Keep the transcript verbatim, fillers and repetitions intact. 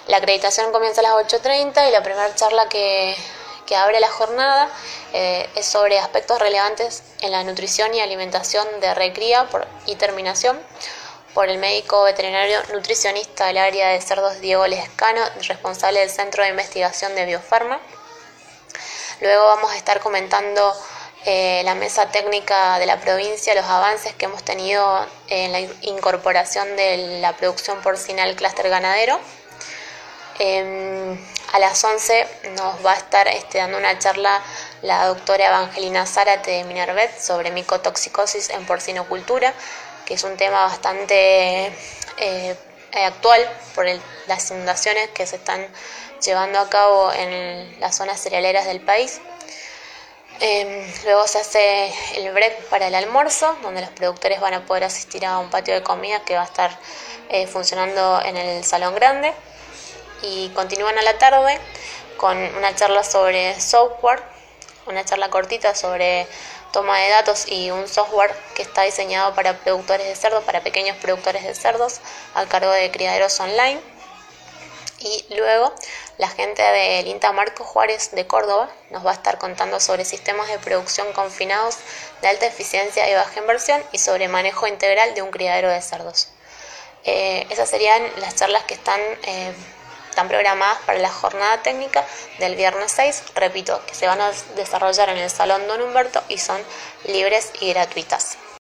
La acreditación comienza a las ocho treinta y la primera charla que, que abre la jornada eh, es sobre aspectos relevantes en la nutrición y alimentación de recría por, y terminación por el médico veterinario nutricionista del área de cerdos Diego Lescano, responsable del Centro de Investigación de Biofarma. Luego vamos a estar comentando eh, la mesa técnica de la provincia, los avances que hemos tenido en la incorporación de la producción porcina al clúster ganadero. Eh, a las once nos va a estar este, dando una charla la doctora Evangelina Zárate de Minervet sobre micotoxicosis en porcinocultura, que es un tema bastante eh, actual por el, las inundaciones que se están llevando a cabo en las zonas cerealeras del país. Eh, luego se hace el break para el almuerzo, donde los productores van a poder asistir a un patio de comida que va a estar eh, funcionando en el salón grande. Y continúan a la tarde con una charla sobre software, una charla cortita sobre toma de datos y un software que está diseñado para productores de cerdos, para pequeños productores de cerdos, a cargo de criaderos online. Y luego la gente del INTA Marco Juárez de Córdoba nos va a estar contando sobre sistemas de producción confinados de alta eficiencia y baja inversión y sobre manejo integral de un criadero de cerdos. Eh, esas serían las charlas que están... Eh, Están programadas para la jornada técnica del viernes seis, repito, que se van a desarrollar en el Salón Don Humberto y son libres y gratuitas.